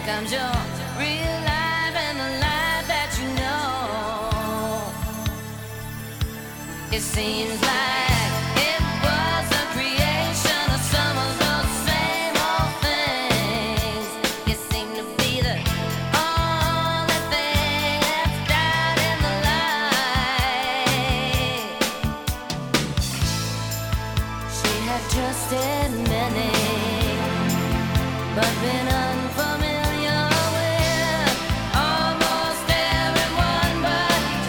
comes your real life and the life that you know. It seems like it was a creation of some of those same old things. It seemed to be the only thing that's died in the light. She had trusted many, but been